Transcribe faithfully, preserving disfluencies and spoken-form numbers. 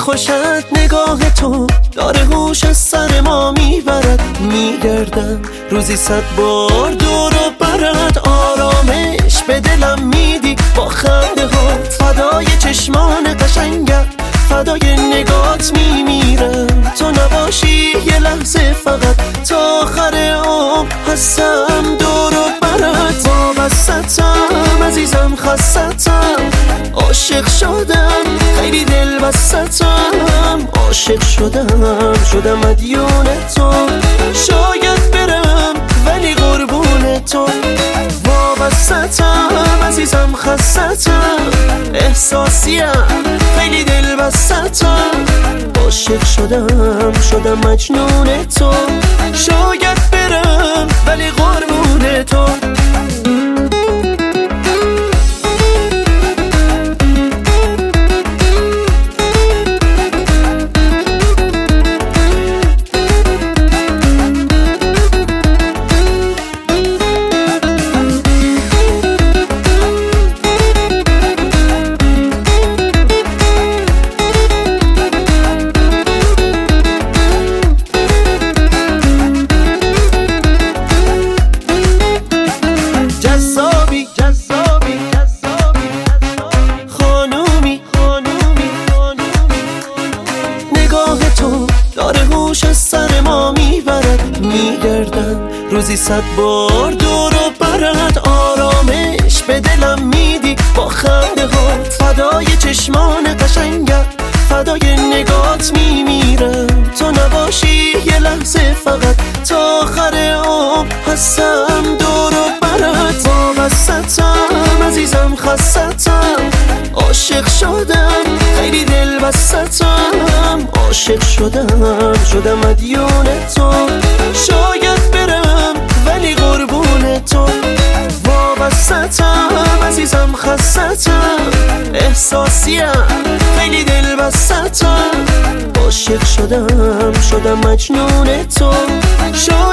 خوشت نگاه تو داره هوش از سر ما میبرد. میگردم روزی صد بار دور و برد. آرامش به دلم میدی با خنده ها، فدای چشمان قشنگت، فدای نگات میمیرم. تو نباشی یه لحظه فقط تا آخر عمر هستم دور و برد. وابستم عزیزم، خستم، عاشق شدم، خیلی دل بستم. عاشق شدم، شدم مدیون تو. شاید برم ولی قربون تو. وابستم عزیزم، خستم، احساسیم، خیلی دل بستم. عاشق شدم، شدم مجنون تو. شاید برم ولی قربون تو. سر ما میبرد. میگردم روزی صد بار دور و برد. آرامش به دلم میدی با خنده ها، فدای چشمان قشنگت، فدای نگات میمیرم. تو نباشی یه لحظه فقط تا آخر عمر هستم دور و برد. وابستم عزیزم، خستم، عاشق شدم، خیلی دل بستم. عاشق شدم، شدم مدیون تو. شاید برم ولی قربون تو. وابستم عزیزم، خستم، احساسیم، خیلی دل بستم. عاشق شدم، شدم مجنون تو. شاید